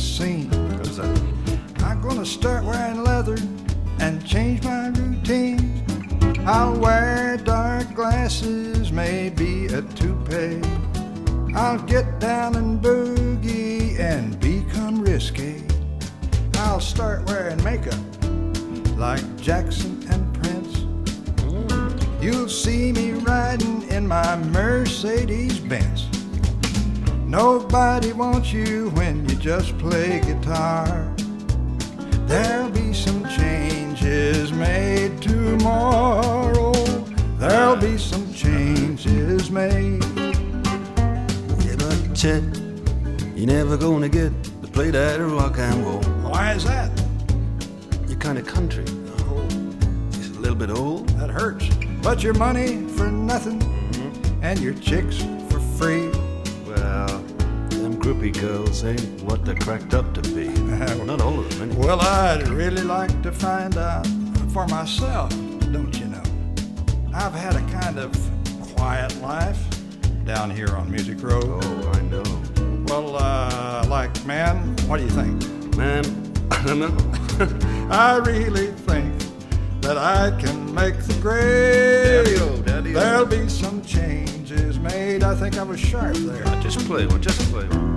scene. What's that? I'm gonna start wearing leather and change my routine. I'll wear dark glasses, maybe a toupee. I'll get down and boogie and become risque. I'll start wearing makeup like Jackson and Prince. You'll see me riding in my Mercedes-Benz. Nobody wants you when you just play guitar. There'll be some changes made tomorrow. There'll be some changes made. Yeah, but Chet, you're never gonna get to play that rock and roll. Why is that? You're kind of country. Oh, It's a little bit old. that hurts. But your money for nothing and your chicks for free. Well, them groupie girls ain't what they're cracked up to be. Not all of them, anyway. Well, I'd really like to find out for myself, don't you know? I've had a kind of quiet life down here on Music Row. Oh, I know. Well, man, what do you think? Man, I don't know. I really think that I can make the grade. Daddy-o, daddy-o. There'll be some changes made. I think I was sharp there. Just play one, just play one.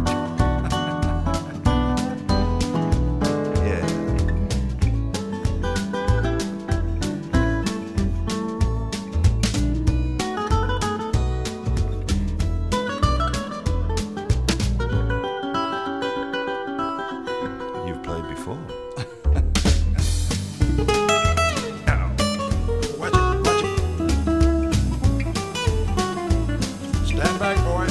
Yeah. You've played before. Watch it. Stand back, boy.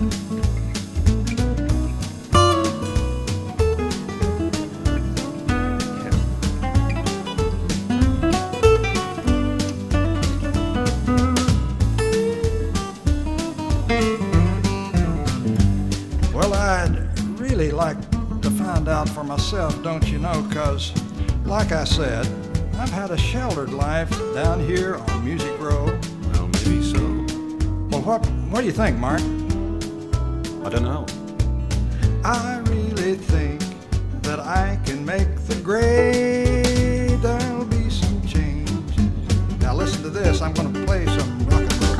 Well, I'd really like to find out for myself, don't you know, 'cause like I said, I've had a sheltered life down here on Music Row. Well, maybe so. Well, what do you think, Mark? I don't know. I really think that I can make the grade. There'll be some changes. Now listen to this. I'm going to play some rock and roll.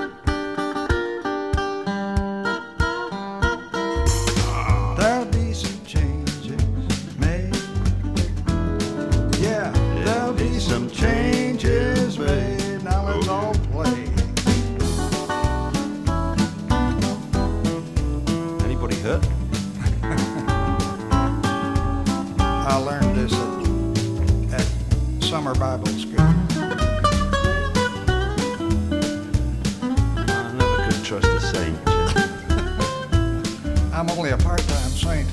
There'll be some changes made. Yeah, there'll be some changes made. Now let's all play. Anybody hurt? I learned this at summer Bible school. I never could trust a saint. I'm only a part-time saint.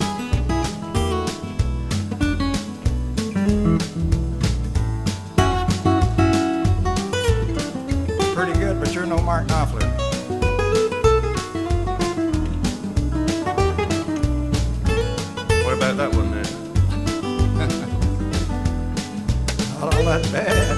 Pretty good, but you're no Mark Knopfler. What about that one there? Not all that bad.